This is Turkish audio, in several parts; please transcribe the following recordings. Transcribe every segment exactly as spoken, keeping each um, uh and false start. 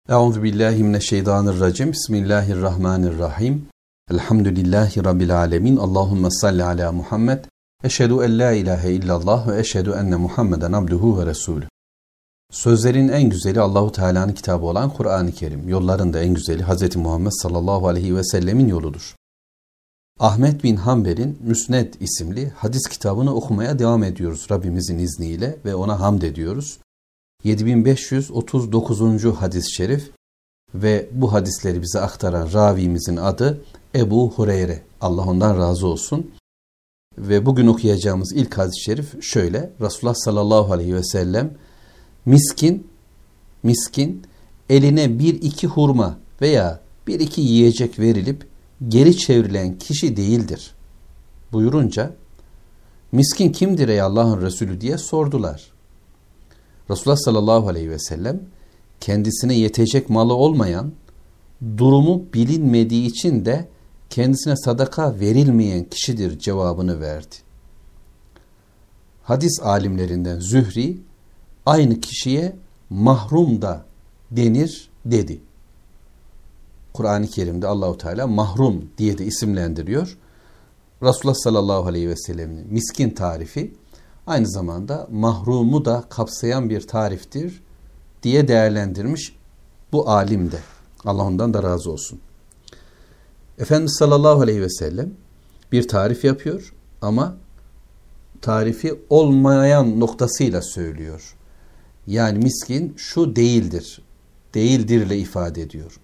Euzu billahi mineşşeytanirracim. Bismillahirrahmanirrahim. Elhamdülillahi rabbil alamin. Allahumme salli ala Muhammed. Eşhedü en la ilahe illallah ve eşhedü enne Muhammeden abduhu ve resulü. Sözlerin en güzeli Allahu Teala'nın kitabı olan Kur'an-ı Kerim. Yolların da en güzeli Hz. Muhammed sallallahu aleyhi ve sellemin yoludur. Ahmet bin Hanbel'in Müsned isimli hadis kitabını okumaya devam ediyoruz Rabbimizin izniyle ve ona hamd ediyoruz. yedi bin beş yüz otuz dokuzuncu hadis-i şerif ve bu hadisleri bize aktaran ravimizin adı Ebu Hureyre. Allah ondan razı olsun. Ve bugün okuyacağımız ilk hadis-i şerif şöyle. Resulullah sallallahu aleyhi ve sellem miskin, miskin eline bir iki hurma veya bir iki yiyecek verilip geri çevrilen kişi değildir buyurunca miskin kimdir ey Allah'ın Resulü diye sordular. Resulullah sallallahu aleyhi ve sellem kendisine yetecek malı olmayan, durumu bilinmediği için de kendisine sadaka verilmeyen kişidir cevabını verdi. Hadis alimlerinden Zühri aynı kişiye mahrum da denir dedi. Kur'an-ı Kerim'de Allahu Teala mahrum diye de isimlendiriyor. Resulullah sallallahu aleyhi ve sellem'in miskin tarifi aynı zamanda mahrumu da kapsayan bir tariftir diye değerlendirmiş bu alim de. Allah ondan da razı olsun. Efendimiz sallallahu aleyhi ve sellem bir tarif yapıyor ama tarifi olmayan noktasıyla söylüyor. Yani miskin şu değildir, değildirle ifade ediyor.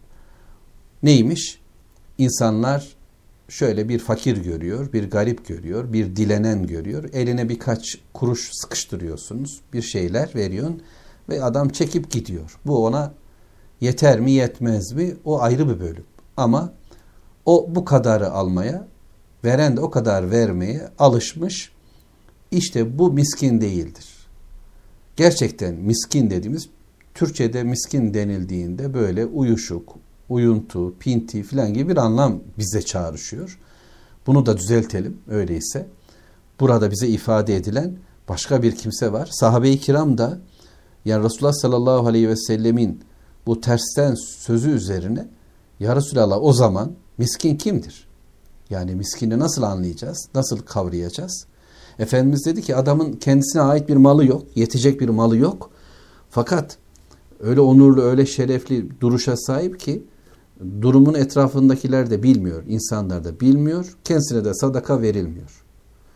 Neymiş? İnsanlar şöyle bir fakir görüyor, bir garip görüyor, bir dilenen görüyor. Eline birkaç kuruş sıkıştırıyorsunuz, bir şeyler veriyorsun ve adam çekip gidiyor. Bu ona yeter mi yetmez mi o ayrı bir bölüm. Ama o bu kadarı almaya, veren de o kadar vermeye alışmış. İşte bu miskin değildir. Gerçekten miskin dediğimiz, Türkçe'de miskin denildiğinde böyle uyuşuk, uyuntu, pinti filan gibi bir anlam bize çağrışıyor. Bunu da düzeltelim öyleyse. Burada bize ifade edilen başka bir kimse var. Sahabe-i kiram da yani Resulullah sallallahu aleyhi ve sellemin bu tersten sözü üzerine ya Resulallah o zaman miskin kimdir? Yani miskini nasıl anlayacağız? Nasıl kavrayacağız? Efendimiz dedi ki adamın kendisine ait bir malı yok. Yetecek bir malı yok. Fakat öyle onurlu, öyle şerefli duruşa sahip ki durumun etrafındakiler de bilmiyor, insanlar da bilmiyor, kendisine de sadaka verilmiyor.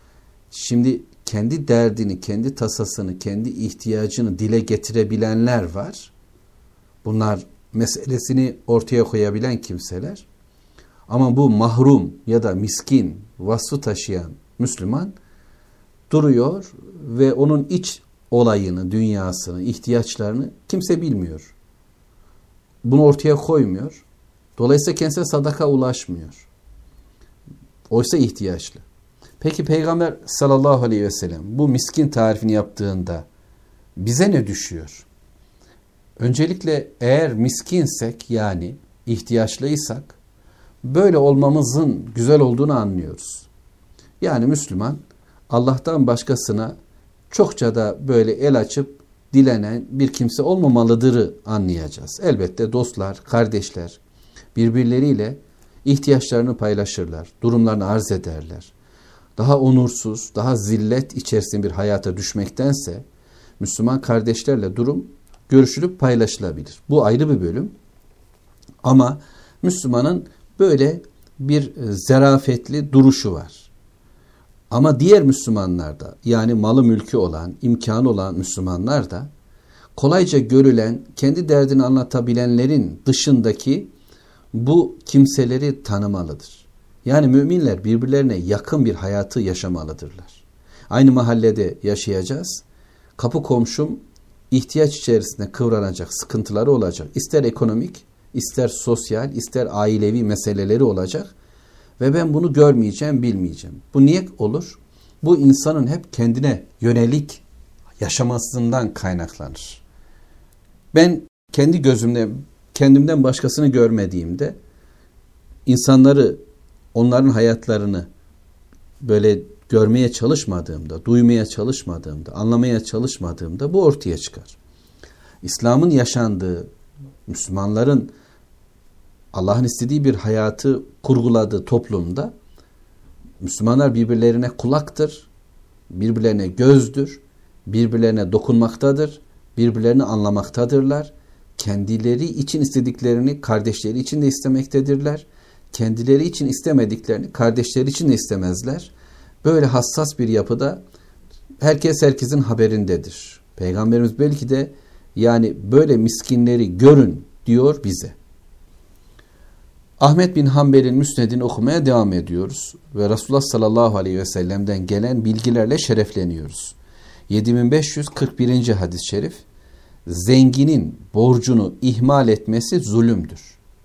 Şimdi kendi derdini, kendi tasasını, kendi ihtiyacını dile getirebilenler var. Bunlar meselesini ortaya koyabilen kimseler. Ama bu mahrum ya da miskin vasfı taşıyan Müslüman duruyor ve onun iç olayını, dünyasını, ihtiyaçlarını kimse bilmiyor. Bunu ortaya koymuyor. Dolayısıyla kendisine sadaka ulaşmıyor. Oysa ihtiyaçlı. Peki Peygamber sallallahu aleyhi ve sellem bu miskin tarifini yaptığında bize ne düşüyor? Öncelikle eğer miskinsek yani ihtiyaçlıysak böyle olmamızın güzel olduğunu anlıyoruz. Yani Müslüman Allah'tan başkasına çokça da böyle el açıp dilenen bir kimse olmamalıdırı anlayacağız. Elbette dostlar, kardeşler birbirleriyle ihtiyaçlarını paylaşırlar, durumlarını arz ederler. Daha onursuz, daha zillet içerisinde bir hayata düşmektense Müslüman kardeşlerle durum görüşülüp paylaşılabilir. Bu ayrı bir bölüm. Ama Müslümanın böyle bir zerafetli duruşu var. Ama diğer Müslümanlar da yani malı mülkü olan, imkanı olan Müslümanlar da kolayca görülen, kendi derdini anlatabilenlerin dışındaki bu kimseleri tanımalıdır. Yani müminler birbirlerine yakın bir hayatı yaşamalıdırlar. Aynı mahallede yaşayacağız. Kapı komşum ihtiyaç içerisinde kıvranacak, sıkıntıları olacak. İster ekonomik, ister sosyal, ister ailevi meseleleri olacak. Ve ben bunu görmeyeceğim, bilmeyeceğim. Bu niye olur? Bu insanın hep kendine yönelik yaşamasından kaynaklanır. Ben kendi gözümde, kendimden başkasını görmediğimde, insanları, onların hayatlarını böyle görmeye çalışmadığımda, duymaya çalışmadığımda, anlamaya çalışmadığımda bu ortaya çıkar. İslam'ın yaşandığı Müslümanların Allah'ın istediği bir hayatı kurguladığı toplumda Müslümanlar birbirlerine kulaktır, birbirlerine gözdür, birbirlerine dokunmaktadır, birbirlerini anlamaktadırlar. Kendileri için istediklerini kardeşleri için de istemektedirler. Kendileri için istemediklerini kardeşleri için de istemezler. Böyle hassas bir yapıda herkes herkesin haberindedir. Peygamberimiz belki de yani böyle miskinleri görün diyor bize. Ahmet bin Hanbel'in Müsned'ini okumaya devam ediyoruz. Ve Resulullah sallallahu aleyhi ve sellem'den gelen bilgilerle şerefleniyoruz. yedi bin beş yüz kırk birinci hadis-i şerif. Zenginin borcunu ihmal etmesi zulümdür.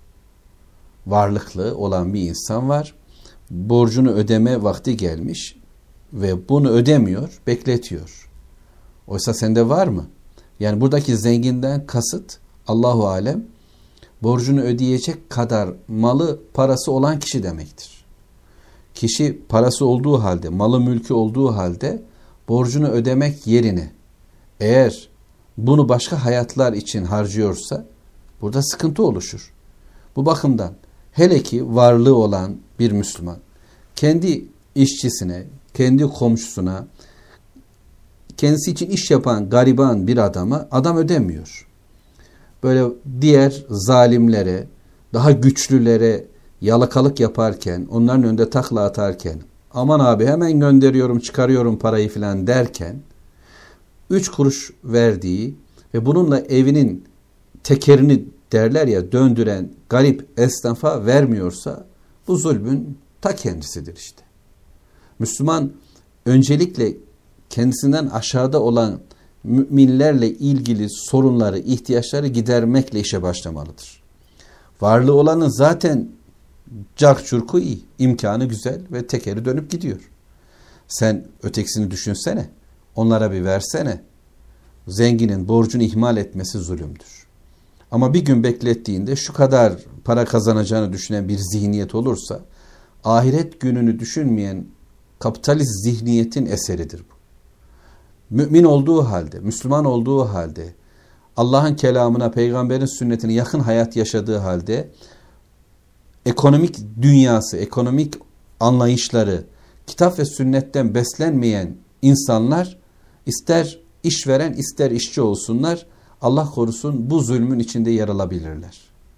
Varlıklı olan bir insan var. Borcunu ödeme vakti gelmiş ve bunu ödemiyor, bekletiyor. Oysa sende var mı? Yani buradaki zenginden kasıt Allahu alem borcunu ödeyecek kadar malı, parası olan kişi demektir. Kişi parası olduğu halde, malı mülkü olduğu halde borcunu ödemek yerine eğer bunu başka hayatlar için harcıyorsa burada sıkıntı oluşur. Bu bakımdan hele ki varlığı olan bir Müslüman kendi işçisine, kendi komşusuna, kendisi için iş yapan gariban bir adama adam ödemiyor. Böyle diğer zalimlere, daha güçlülere yalakalık yaparken, onların önünde takla atarken, aman abi hemen gönderiyorum, çıkarıyorum parayı filan derken, üç kuruş verdiği ve bununla evinin tekerini derler ya döndüren garip esnafa vermiyorsa bu zulmün ta kendisidir işte. Müslüman öncelikle kendisinden aşağıda olan müminlerle ilgili sorunları, ihtiyaçları gidermekle işe başlamalıdır. Varlığı olanın zaten carçurku iyi, imkanı güzel ve tekeri dönüp gidiyor. Sen ötekisini düşünsene, onlara bir versene. Zenginin borcunu ihmal etmesi zulümdür. Ama bir gün beklettiğinde şu kadar para kazanacağını düşünen bir zihniyet olursa, ahiret gününü düşünmeyen kapitalist zihniyetin eseridir bu. Mümin olduğu halde, Müslüman olduğu halde, Allah'ın kelamına, peygamberin sünnetine yakın hayat yaşadığı halde, ekonomik dünyası, ekonomik anlayışları, kitap ve sünnetten beslenmeyen insanlar, ister işveren ister işçi olsunlar, Allah korusun bu zulmün içinde yer alabilirler.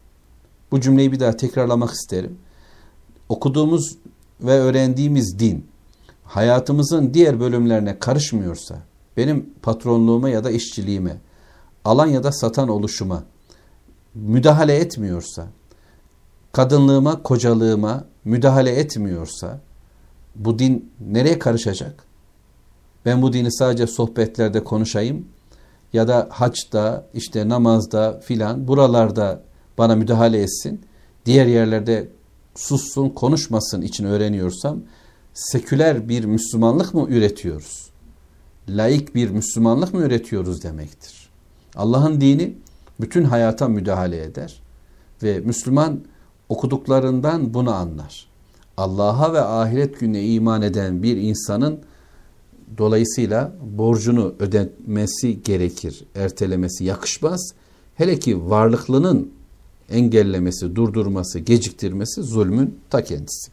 Bu cümleyi bir daha tekrarlamak isterim. Okuduğumuz ve öğrendiğimiz din, hayatımızın diğer bölümlerine karışmıyorsa, benim patronluğuma ya da işçiliğime, alan ya da satan oluşuma müdahale etmiyorsa, kadınlığıma, kocalığıma müdahale etmiyorsa, bu din nereye karışacak? Ben bu dini sadece sohbetlerde konuşayım ya da haçta, işte namazda filan buralarda bana müdahale etsin, diğer yerlerde sussun, konuşmasın için öğreniyorsam, seküler bir Müslümanlık mı üretiyoruz? Laik bir Müslümanlık mı üretiyoruz demektir. Allah'ın dini bütün hayata müdahale eder ve Müslüman okuduklarından bunu anlar. Allah'a ve ahiret gününe iman eden bir insanın dolayısıyla borcunu ödemesi gerekir, ertelemesi yakışmaz. Hele ki varlıklının engellemesi, durdurması, geciktirmesi zulmün ta kendisi.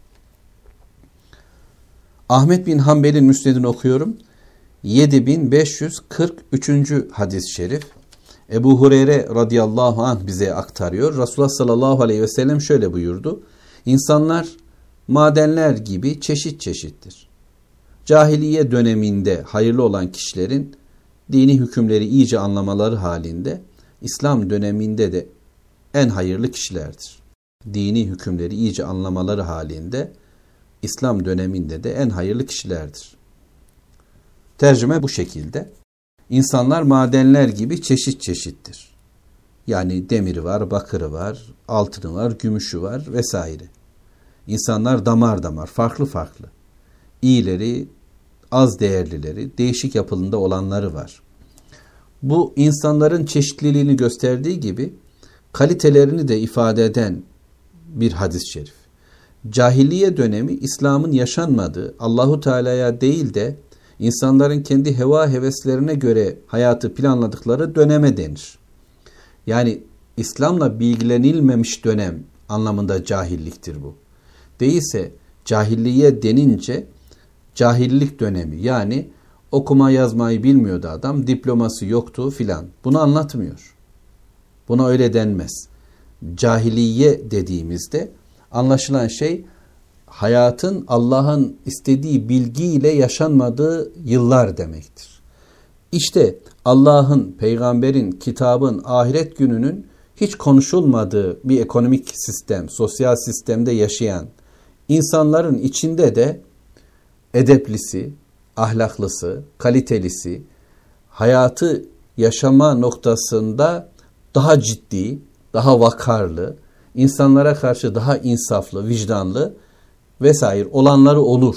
Ahmet bin Hanbel'in Müsned'ini okuyorum. yedi bin beş yüz kırk üçüncü hadis-i şerif. Ebu Hureyre radıyallahu anh bize aktarıyor. Resulullah sallallahu aleyhi ve sellem şöyle buyurdu. İnsanlar madenler gibi çeşit çeşittir. Cahiliye döneminde hayırlı olan kişilerin dini hükümleri iyice anlamaları halinde İslam döneminde de en hayırlı kişilerdir. Dini hükümleri iyice anlamaları halinde İslam döneminde de en hayırlı kişilerdir. Tercüme bu şekilde. İnsanlar madenler gibi çeşit çeşittir. Yani demiri var, bakırı var, altını var, gümüşü var vesaire. İnsanlar damar damar, farklı farklı. İyileri, az değerlileri, değişik yapılında olanları var. Bu insanların çeşitliliğini gösterdiği gibi kalitelerini de ifade eden bir hadis-i şerif. Cahiliye dönemi İslam'ın yaşanmadığı, Allahu Teala'ya değil de insanların kendi heva heveslerine göre hayatı planladıkları döneme denir. Yani İslam'la bilgilenilmemiş dönem anlamında cahilliktir bu. Değilse cahilliğe denince cahillik dönemi, yani okuma yazmayı bilmiyordu adam, diploması yoktu filan. Bunu anlatmıyor. Buna öyle denmez. Cahiliye dediğimizde anlaşılan şey hayatın Allah'ın istediği bilgiyle yaşanmadığı yıllar demektir. İşte Allah'ın, peygamberin, kitabın, ahiret gününün hiç konuşulmadığı bir ekonomik sistem, sosyal sistemde yaşayan insanların içinde de edeplisi, ahlaklısı, kalitelisi, hayatı yaşama noktasında daha ciddi, daha vakarlı, insanlara karşı daha insaflı, vicdanlı vesaire olanları olur.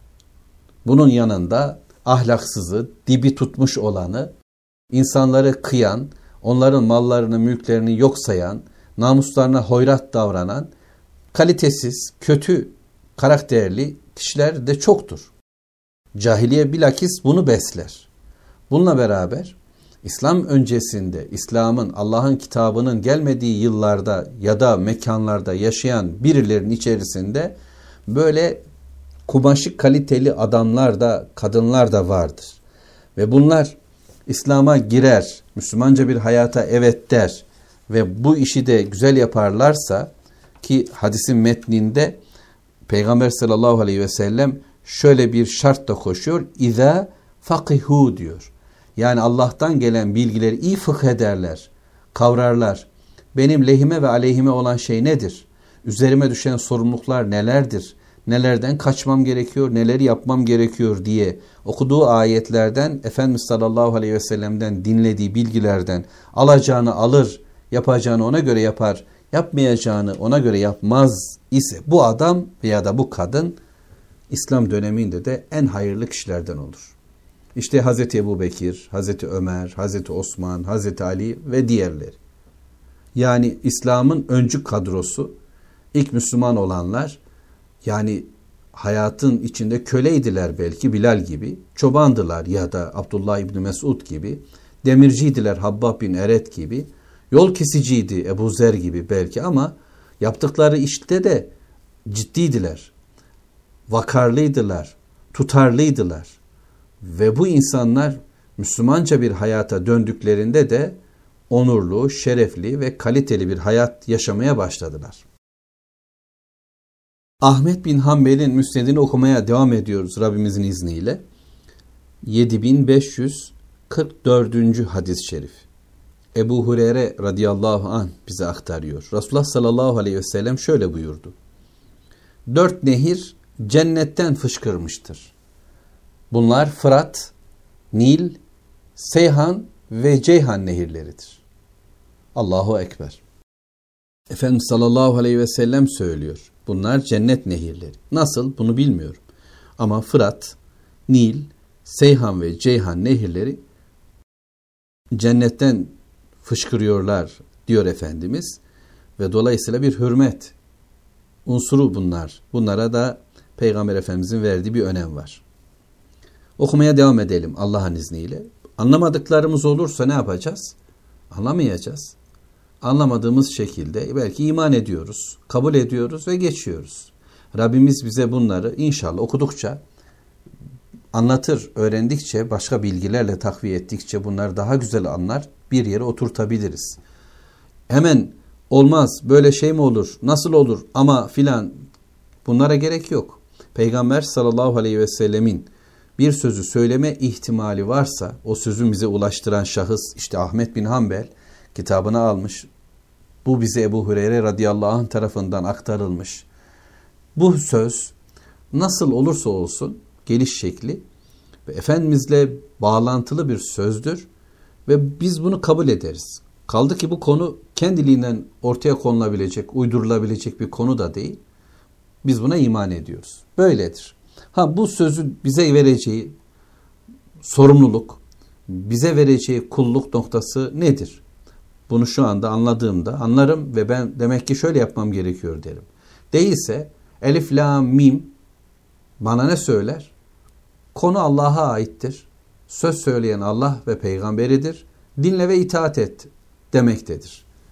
Bunun yanında ahlaksızı, dibi tutmuş olanı, insanları kıyan, onların mallarını, mülklerini yok sayan, namuslarına hoyrat davranan, kalitesiz, kötü, karakterli kişiler de çoktur. Cahiliye bilakis bunu besler. Bununla beraber İslam öncesinde, İslam'ın, Allah'ın kitabının gelmediği yıllarda ya da mekanlarda yaşayan birilerinin içerisinde böyle kumaşı kaliteli adamlar da, kadınlar da vardır. Ve bunlar İslam'a girer, Müslümanca bir hayata evet der ve bu işi de güzel yaparlarsa, ki hadisin metninde Peygamber sallallahu aleyhi ve sellem şöyle bir şart da koşuyor. İza fakihu diyor. Yani Allah'tan gelen bilgileri iyi fıkh ederler, kavrarlar. Benim lehime ve aleyhime olan şey nedir? Üzerime düşen sorumluluklar nelerdir? Nelerden kaçmam gerekiyor, neleri yapmam gerekiyor diye okuduğu ayetlerden, Efendimiz sallallahu aleyhi ve sellem'den dinlediği bilgilerden alacağını alır, yapacağını ona göre yapar, yapmayacağını ona göre yapmaz ise bu adam veya da bu kadın İslam döneminde de en hayırlı kişilerden olur. İşte Hazreti Ebubekir, Hazreti Ömer, Hazreti Osman, Hazreti Ali ve diğerleri. Yani İslam'ın öncü kadrosu, ilk Müslüman olanlar, yani hayatın içinde köleydiler belki Bilal gibi, çobandılar ya da Abdullah İbni Mesud gibi, demirciydiler Habbab bin Eret gibi, yol kesiciydi Ebu Zer gibi belki ama yaptıkları işte de ciddiydiler, vakarlıydılar, tutarlıydılar. Ve bu insanlar Müslümanca bir hayata döndüklerinde de onurlu, şerefli ve kaliteli bir hayat yaşamaya başladılar. Ahmet bin Hanbel'in müsnedini okumaya devam ediyoruz Rabbimizin izniyle. yedi bin beş yüz kırk dördüncü hadis-i şerif. Ebu Hureyre radıyallahu anh bize aktarıyor. Resulullah sallallahu aleyhi ve sellem şöyle buyurdu. Dört nehir cennetten fışkırmıştır. Bunlar Fırat, Nil, Seyhan ve Ceyhan nehirleridir. Allahu Ekber. Efendimiz sallallahu aleyhi ve sellem söylüyor. Bunlar cennet nehirleri. Nasıl? Bunu bilmiyorum. Ama Fırat, Nil, Seyhan ve Ceyhan nehirleri cennetten fışkırıyorlar diyor Efendimiz. Ve dolayısıyla bir hürmet unsuru bunlar. Bunlara da Peygamber Efendimizin verdiği bir önem var. Okumaya devam edelim Allah'ın izniyle. Anlamadıklarımız olursa ne yapacağız? Anlamayacağız. Anlamadığımız şekilde belki iman ediyoruz, kabul ediyoruz ve geçiyoruz. Rabbimiz bize bunları inşallah okudukça, anlatır, öğrendikçe, başka bilgilerle takviye ettikçe bunları daha güzel anlar, bir yere oturtabiliriz. Hemen olmaz, böyle şey mi olur, nasıl olur ama filan, bunlara gerek yok. Peygamber sallallahu aleyhi ve sellemin bir sözü söyleme ihtimali varsa, o sözü bize ulaştıran şahıs, işte Ahmet bin Hanbel kitabını almış. Bu bize Ebu Hureyre radıyallahu anh tarafından aktarılmış. Bu söz nasıl olursa olsun geliş şekli ve Efendimizle bağlantılı bir sözdür ve biz bunu kabul ederiz. Kaldı ki bu konu kendiliğinden ortaya konulabilecek, uydurulabilecek bir konu da değil. Biz buna iman ediyoruz. Böyledir. Ha, bu sözü bize vereceği sorumluluk, bize vereceği kulluk noktası nedir? Bunu şu anda anladığımda anlarım ve ben demek ki şöyle yapmam gerekiyor derim. Değilse elif, la, mim bana ne söyler? Konu Allah'a aittir. Söz söyleyen Allah ve peygamberidir. Dinle ve itaat et demektedir.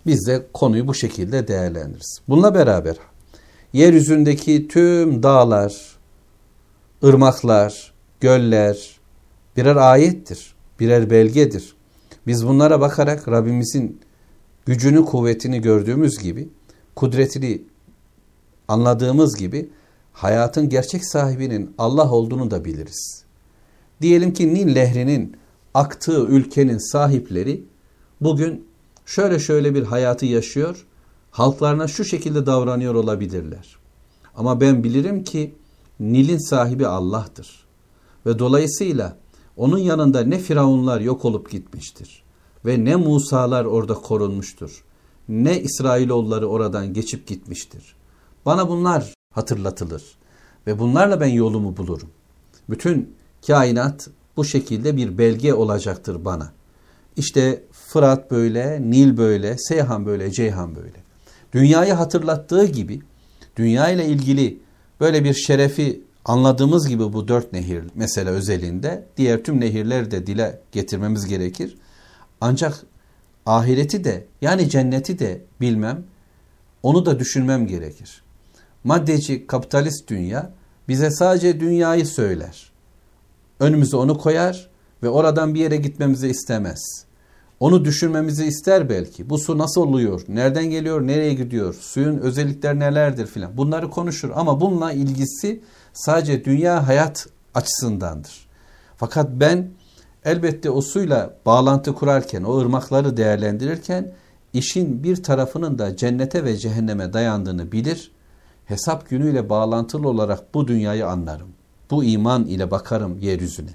Biz de konuyu bu şekilde değerlendiririz. Bununla beraber yeryüzündeki tüm dağlar, ırmaklar, göller birer ayettir, birer belgedir. Biz bunlara bakarak Rabbimizin gücünü, kuvvetini gördüğümüz gibi, kudretini anladığımız gibi hayatın gerçek sahibinin Allah olduğunu da biliriz. Diyelim ki Nil Nehri'nin aktığı ülkenin sahipleri bugün şöyle şöyle bir hayatı yaşıyor, halklarına şu şekilde davranıyor olabilirler. Ama ben bilirim ki Nil'in sahibi Allah'tır. Ve dolayısıyla onun yanında ne Firavunlar yok olup gitmiştir ve ne Musa'lar orada korunmuştur, ne İsrailoğulları oradan geçip gitmiştir. Bana bunlar hatırlatılır ve bunlarla ben yolumu bulurum. Bütün kainat bu şekilde bir belge olacaktır bana. İşte Fırat böyle, Nil böyle, Seyhan böyle, Ceyhan böyle. Dünyayı hatırlattığı gibi, dünya ile ilgili böyle bir şerefi anladığımız gibi bu dört nehir mesela özelinde, diğer tüm nehirleri de dile getirmemiz gerekir. Ancak ahireti de, yani cenneti de bilmem, onu da düşünmem gerekir. Maddeci, kapitalist dünya bize sadece dünyayı söyler. Önümüze onu koyar ve oradan bir yere gitmemizi istemez. Onu düşünmemizi ister belki. Bu su nasıl oluyor? Nereden geliyor? Nereye gidiyor? Suyun özellikleri nelerdir filan. Bunları konuşur ama bununla ilgisi sadece dünya hayat açısındandır. Fakat ben elbette o suyla bağlantı kurarken, o ırmakları değerlendirirken işin bir tarafının da cennete ve cehenneme dayandığını bilir. Hesap günüyle bağlantılı olarak bu dünyayı anlarım. Bu iman ile bakarım yeryüzüne.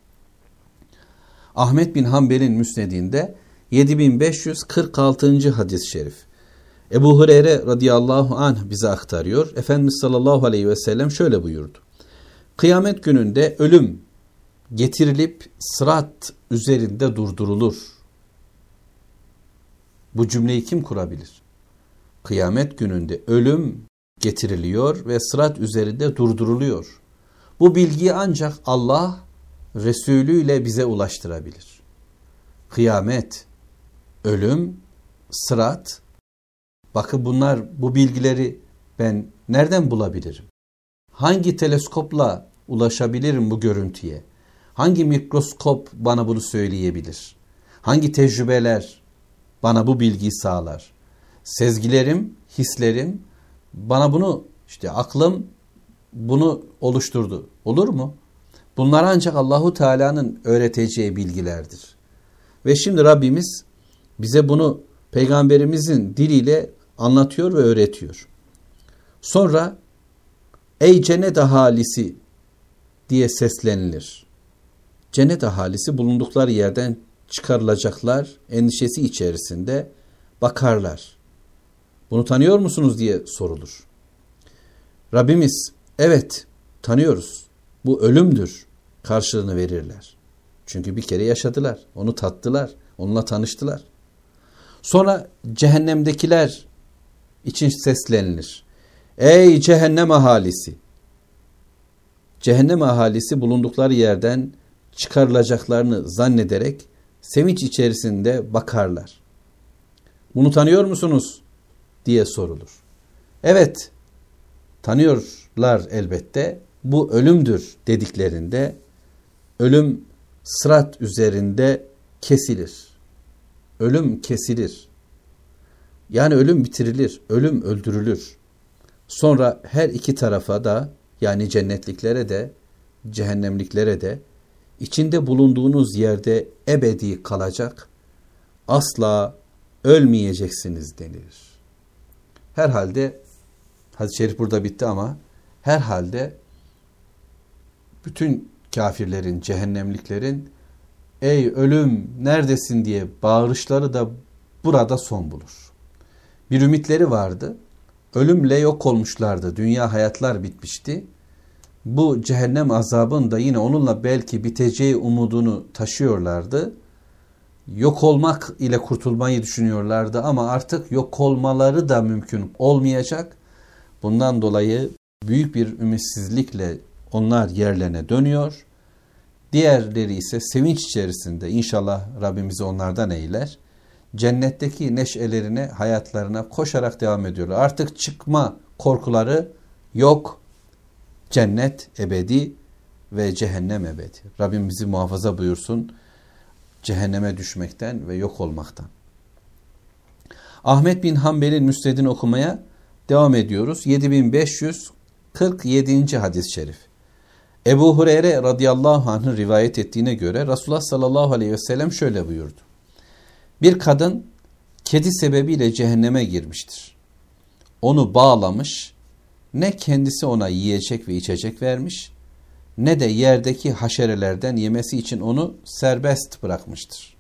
Ahmet bin Hanbel'in müsnedinde yedi bin beş yüz kırk altıncı hadis-i şerif. Ebu Hureyre radıyallahu anh bize aktarıyor. Efendimiz sallallahu aleyhi ve sellem şöyle buyurdu. Kıyamet gününde ölüm getirilip sırat üzerinde durdurulur. Bu cümleyi kim kurabilir? Kıyamet gününde ölüm getiriliyor ve sırat üzerinde durduruluyor. Bu bilgiyi ancak Allah Resulü ile bize ulaştırabilir. Kıyamet, ölüm, sırat, bakın bunlar, bu bilgileri ben nereden bulabilirim? Hangi teleskopla ulaşabilirim bu görüntüye? Hangi mikroskop bana bunu söyleyebilir? Hangi tecrübeler bana bu bilgiyi sağlar? Sezgilerim, hislerim bana bunu, işte aklım bunu oluşturdu. Olur mu? Bunlar ancak Allahu Teala'nın öğreteceği bilgilerdir. Ve şimdi Rabbimiz bize bunu Peygamberimizin diliyle anlatıyor ve öğretiyor. Sonra ey cennet ahalisi diye seslenilir. Cennet ahalisi bulundukları yerden çıkarılacaklar endişesi içerisinde bakarlar. Bunu tanıyor musunuz diye sorulur. Rabbimiz evet tanıyoruz. Bu ölümdür karşılığını verirler. Çünkü bir kere yaşadılar, onu tattılar, onunla tanıştılar. Sonra cehennemdekiler için seslenilir. Ey cehennem ahalisi! Cehennem ahalisi bulundukları yerden çıkarılacaklarını zannederek sevinç içerisinde bakarlar. Bunu tanıyor musunuz diye sorulur. Evet, tanıyorlar elbette. Bu ölümdür dediklerinde ölüm sırat üzerinde kesilir. Ölüm kesilir. Yani ölüm bitirilir, ölüm öldürülür. Sonra her iki tarafa da, yani cennetliklere de, cehennemliklere de içinde bulunduğunuz yerde ebedi kalacak, asla ölmeyeceksiniz denilir. Herhalde hadis-i şerif burada bitti ama herhalde bütün kafirlerin, cehennemliklerin ey ölüm neredesin diye bağırışları da burada son bulur. Bir ümitleri vardı. Ölümle yok olmuşlardı. Dünya hayatlar bitmişti. Bu cehennem azabın da yine onunla belki biteceği umudunu taşıyorlardı. Yok olmak ile kurtulmayı düşünüyorlardı ama artık yok olmaları da mümkün olmayacak. Bundan dolayı büyük bir ümitsizlikle onlar yerlerine dönüyor. Diğerleri ise sevinç içerisinde, inşallah Rabbimizi onlardan eyler. cennetteki neşelerine, hayatlarına koşarak devam ediyorlar. Artık çıkma korkuları yok. Cennet ebedi ve cehennem ebedi. Rabbim bizi muhafaza buyursun cehenneme düşmekten ve yok olmaktan. Ahmet bin Hanbel'in Müsned'ini okumaya devam ediyoruz. yedi bin beş yüz kırk yedinci hadis-i şerif. Ebu Hureyre radıyallahu anh'ın rivayet ettiğine göre Resulullah sallallahu aleyhi ve sellem şöyle buyurdu. Bir kadın kedi sebebiyle cehenneme girmiştir. Onu bağlamış, ne kendisi ona yiyecek ve içecek vermiş, ne de yerdeki haşerelerden yemesi için onu serbest bırakmıştır.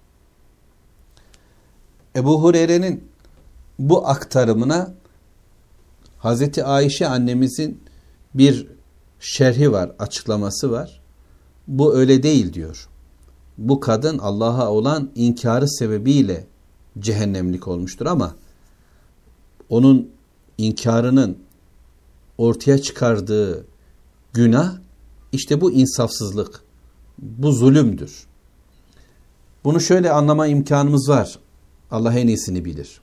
Ebu Hureyre'nin bu aktarımına Hazreti Ayşe annemizin bir şerhi var, açıklaması var. Bu öyle değil diyor. Bu kadın Allah'a olan inkarı sebebiyle cehennemlik olmuştur ama onun inkarının ortaya çıkardığı günah işte bu insafsızlık, bu zulümdür. Bunu şöyle anlama imkanımız var. Allah en iyisini bilir.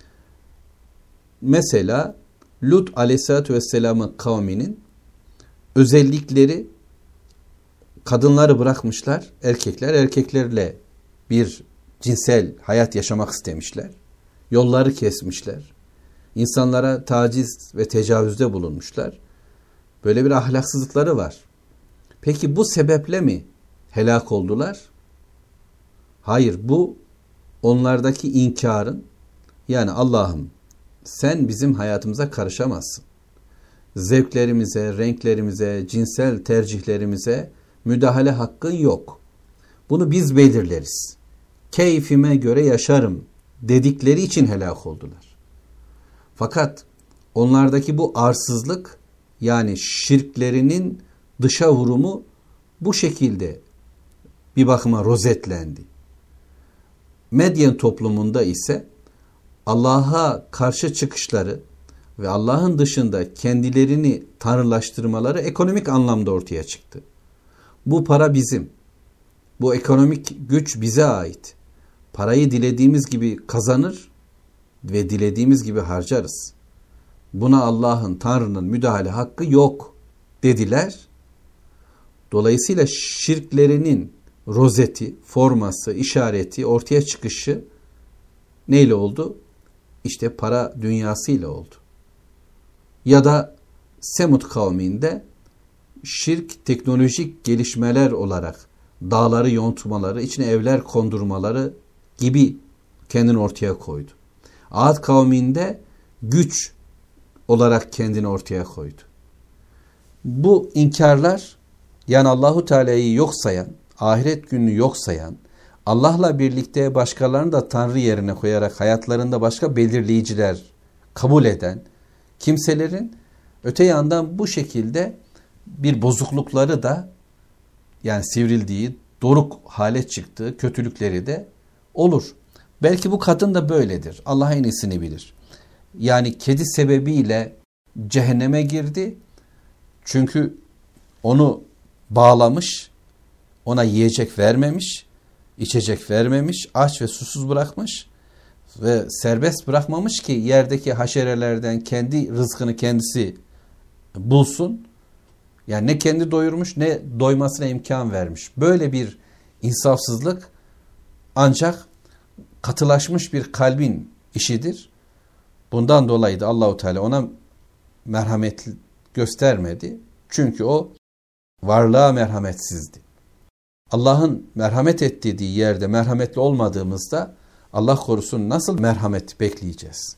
Mesela Lut aleyhissalatü vesselamın kavminin özellikleri, kadınları bırakmışlar, erkekler erkeklerle bir cinsel hayat yaşamak istemişler. Yolları kesmişler. İnsanlara taciz ve tecavüzde bulunmuşlar. Böyle bir ahlaksızlıkları var. Peki bu sebeple mi helak oldular? Hayır, bu onlardaki inkarın, yani Allah'ım sen bizim hayatımıza karışamazsın. Zevklerimize, renklerimize, cinsel tercihlerimize müdahale hakkın yok. Bunu biz belirleriz. Keyfime göre yaşarım dedikleri için helak oldular. Fakat onlardaki bu arsızlık, yani şirklerinin dışa vurumu bu şekilde bir bakıma rozetlendi. Medyen toplumunda ise Allah'a karşı çıkışları ve Allah'ın dışında kendilerini tanrılaştırmaları ekonomik anlamda ortaya çıktı. Bu para bizim. Bu ekonomik güç bize ait. Parayı dilediğimiz gibi kazanır ve dilediğimiz gibi harcarız. Buna Allah'ın, Tanrı'nın müdahale hakkı yok dediler. Dolayısıyla şirklerinin rozeti, forması, işareti, ortaya çıkışı neyle oldu? İşte para dünyasıyla oldu. Ya da Semud kavminde şirk teknolojik gelişmeler olarak dağları yontmaları, içine evler kondurmaları gibi kendini ortaya koydu. Ad kavminde güç olarak kendini ortaya koydu. Bu inkarlar, yani Allahu Teala'yı yok sayan, ahiret gününü yok sayan, Allah'la birlikte başkalarını da Tanrı yerine koyarak hayatlarında başka belirleyiciler kabul eden kimselerin öte yandan bu şekilde bir bozuklukları da, yani sivrildiği, doruk hale çıktığı kötülükleri de olur. Belki bu kadın da böyledir. Allah en iyisini bilir. Yani kedi sebebiyle cehenneme girdi. Çünkü onu bağlamış, ona yiyecek vermemiş, içecek vermemiş, aç ve susuz bırakmış ve serbest bırakmamış ki yerdeki haşerelerden kendi rızkını kendisi bulsun. Yani ne kendi doyurmuş ne doymasına imkan vermiş. Böyle bir insafsızlık ancak katılaşmış bir kalbin işidir. Bundan dolayı da Allahu Teala ona merhamet göstermedi. Çünkü o varlığa merhametsizdi. Allah'ın merhamet et dediği yerde merhametli olmadığımızda Allah korusun nasıl merhamet bekleyeceğiz?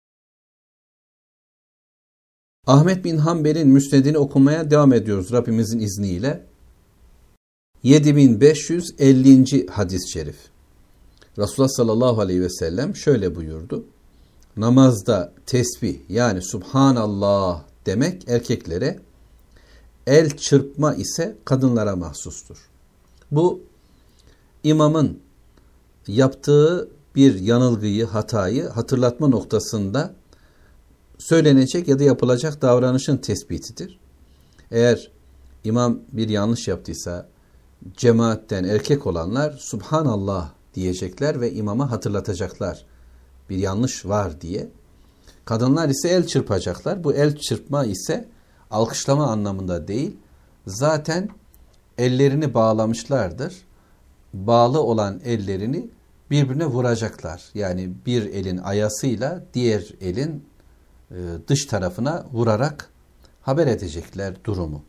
Ahmet bin Hanbel'in Müsned'ini okumaya devam ediyoruz Rabbimizin izniyle. yedi bin beş yüz ellinci hadis-i şerif. Resulullah sallallahu aleyhi ve sellem şöyle buyurdu. Namazda tesbih, yani Subhanallah demek erkeklere, el çırpma ise kadınlara mahsustur. Bu imamın yaptığı bir yanılgıyı, hatayı hatırlatma noktasında söylenecek ya da yapılacak davranışın tespitidir. Eğer imam bir yanlış yaptıysa cemaatten erkek olanlar Subhanallah diyecekler ve imama hatırlatacaklar. Bir yanlış var diye. Kadınlar ise el çırpacaklar. Bu el çırpma ise alkışlama anlamında değil. Zaten ellerini bağlamışlardır. Bağlı olan ellerini birbirine vuracaklar. Yani bir elin ayasıyla diğer elin e, dış tarafına vurarak haber edecekler durumu.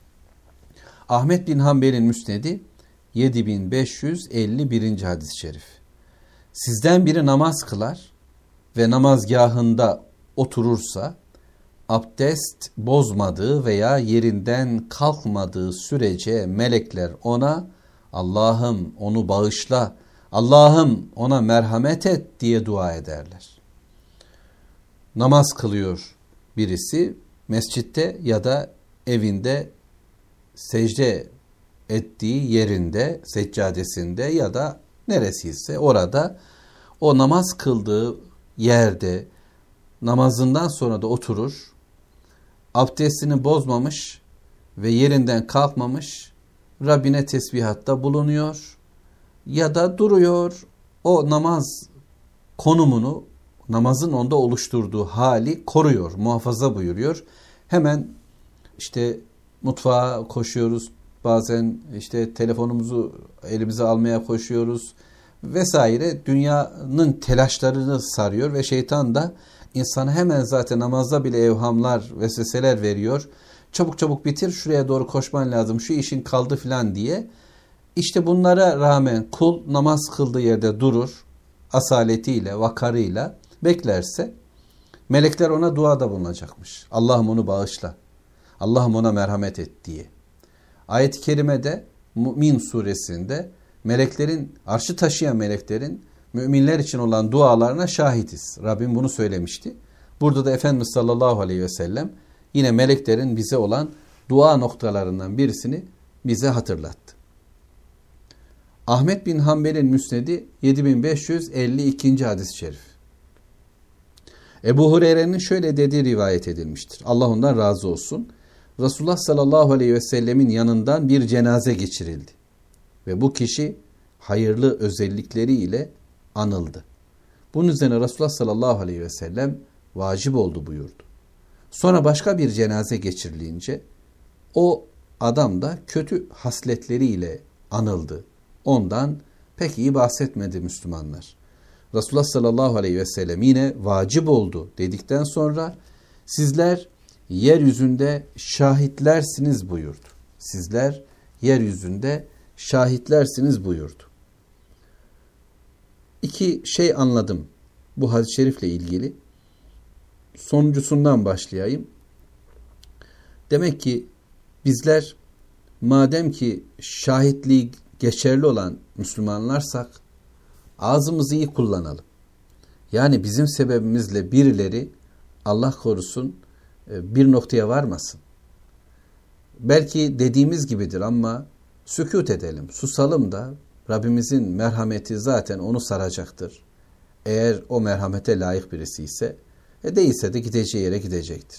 Ahmet bin Hanbel'in Müsnedi yedi bin beş yüz elli birinci hadis-i şerif. Sizden biri namaz kılar ve namazgahında oturursa abdest bozmadığı veya yerinden kalkmadığı sürece melekler ona Allah'ım onu bağışla, Allah'ım ona merhamet et diye dua ederler. Namaz kılıyor birisi mescitte ya da evinde secde ettiği yerinde, seccadesinde ya da neresiyse orada o namaz kıldığı yerde namazından sonra da oturur, abdestini bozmamış ve yerinden kalkmamış, Rabbine tesbihatta bulunuyor ya da duruyor, o namaz konumunu, namazın onda oluşturduğu hali koruyor, muhafaza buyuruyor. Hemen işte mutfağa koşuyoruz, bazen işte telefonumuzu elimize almaya koşuyoruz vesaire. Dünyanın telaşlarını sarıyor ve şeytan da insana hemen zaten namazda bile evhamlar, vesveseler veriyor. Çabuk çabuk bitir, şuraya doğru koşman lazım, şu işin kaldı filan diye. İşte bunlara rağmen kul namaz kıldığı yerde durur, asaletiyle, vakarıyla beklerse melekler ona duada bulunacakmış. Allah'ım onu bağışla, Allah'ım ona merhamet et diye. Ayet-i kerimede Mü'min suresinde meleklerin, arşı taşıyan meleklerin müminler için olan dualarına şahitiz. Rabbim bunu söylemişti. Burada da Efendimiz sallallahu aleyhi ve sellem yine meleklerin bize olan dua noktalarından birisini bize hatırlattı. Ahmet bin Hanbel'in Müsnedi yedi bin beş yüz elli ikinci hadis-i şerif. Ebu Hureyre'nin şöyle dediği rivayet edilmiştir. Allah ondan razı olsun. Resulullah sallallahu aleyhi ve sellemin yanından bir cenaze geçirildi. Ve bu kişi hayırlı özellikleriyle anıldı. Bunun üzerine Resulullah sallallahu aleyhi ve sellem vacip oldu buyurdu. Sonra başka bir cenaze geçirilince o adam da kötü hasletleriyle anıldı. Ondan pek iyi bahsetmedi Müslümanlar. Resulullah sallallahu aleyhi ve sellem yine vacip oldu dedikten sonra sizler yeryüzünde şahitlersiniz buyurdu. Sizler yeryüzünde şahitlersiniz buyurdu. İki şey anladım bu hadis-i şerifle ilgili. Sonuncusundan başlayayım. Demek ki bizler madem ki şahitliği geçerli olan Müslümanlarsak ağzımızı iyi kullanalım. Yani bizim sebebimizle birileri Allah korusun bir noktaya varmasın. Belki dediğimiz gibidir ama sükût edelim, susalım da Rabbimizin merhameti zaten onu saracaktır. Eğer o merhamete layık birisi ise, e değilse de gideceği yere gidecektir.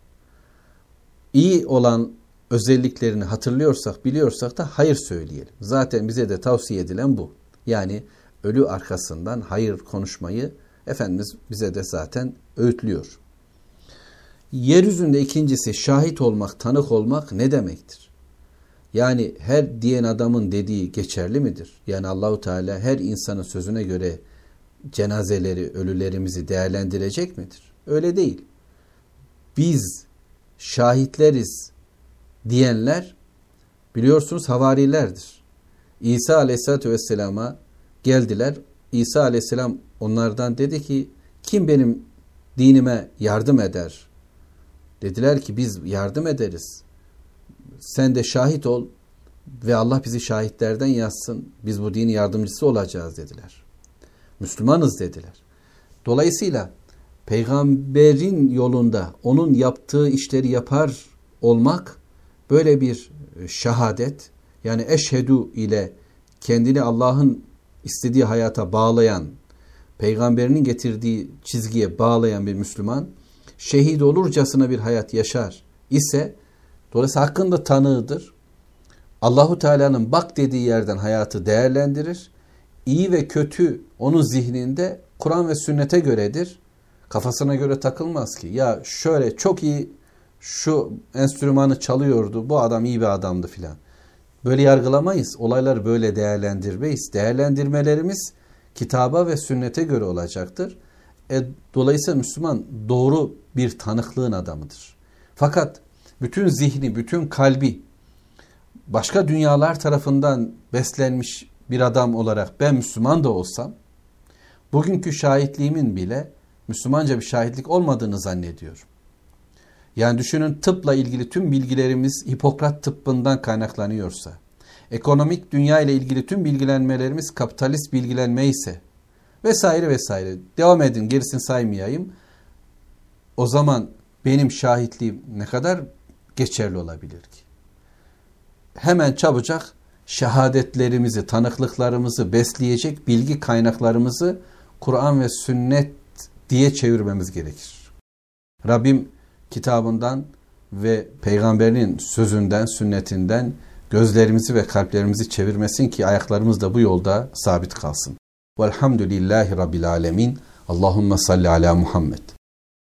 İyi olan özelliklerini hatırlıyorsak, biliyorsak da hayır söyleyelim. Zaten bize de tavsiye edilen bu. Yani ölü arkasından hayır konuşmayı Efendimiz bize de zaten öğütlüyor. Yeryüzünde ikincisi şahit olmak, tanık olmak ne demektir? Yani her diyen adamın dediği geçerli midir? Yani Allahu Teala her insanın sözüne göre cenazeleri, ölülerimizi değerlendirecek midir? Öyle değil. Biz şahitleriz diyenler biliyorsunuz havarilerdir. İsa Aleyhisselatü Vesselam'a geldiler. İsa Aleyhisselam onlardan dedi ki kim benim dinime yardım eder? Dediler ki biz yardım ederiz. Sen de şahit ol ve Allah bizi şahitlerden yazsın. Biz bu dinin yardımcısı olacağız dediler. Müslümanız dediler. Dolayısıyla peygamberin yolunda onun yaptığı işleri yapar olmak böyle bir şehadet, yani eşhedü ile kendini Allah'ın istediği hayata bağlayan, peygamberinin getirdiği çizgiye bağlayan bir Müslüman şehit olurcasına bir hayat yaşar ise dolayısıyla hakkında tanığıdır. Allahu Teala'nın bak dediği yerden hayatı değerlendirir. iyi ve kötü onun zihninde Kur'an ve sünnete göredir. Kafasına göre takılmaz ki. Ya şöyle çok iyi şu enstrümanı çalıyordu, bu adam iyi bir adamdı filan. Böyle yargılamayız. Olayları böyle değerlendirmeyiz. Değerlendirmelerimiz kitaba ve sünnete göre olacaktır. E, dolayısıyla Müslüman doğru bir tanıklığın adamıdır. Fakat bütün zihni, bütün kalbi başka dünyalar tarafından beslenmiş bir adam olarak ben Müslüman da olsam, bugünkü şahitliğimin bile Müslümanca bir şahitlik olmadığını zannediyorum. Yani düşünün, tıpla ilgili tüm bilgilerimiz Hipokrat tıbbından kaynaklanıyorsa, ekonomik dünya ile ilgili tüm bilgilenmelerimiz kapitalist bilgilenme ise vesaire vesaire, devam edin, gerisini saymayayım. O zaman benim şahitliğim ne kadar geçerli olabilir ki? Hemen çabucak şehadetlerimizi, tanıklıklarımızı besleyecek bilgi kaynaklarımızı Kur'an ve sünnet diye çevirmemiz gerekir. Rabbim kitabından ve peygamberinin sözünden, sünnetinden gözlerimizi ve kalplerimizi çevirmesin ki ayaklarımız da bu yolda sabit kalsın. Velhamdülillahi Rabbil alemin. Allahümme salli ala Muhammed.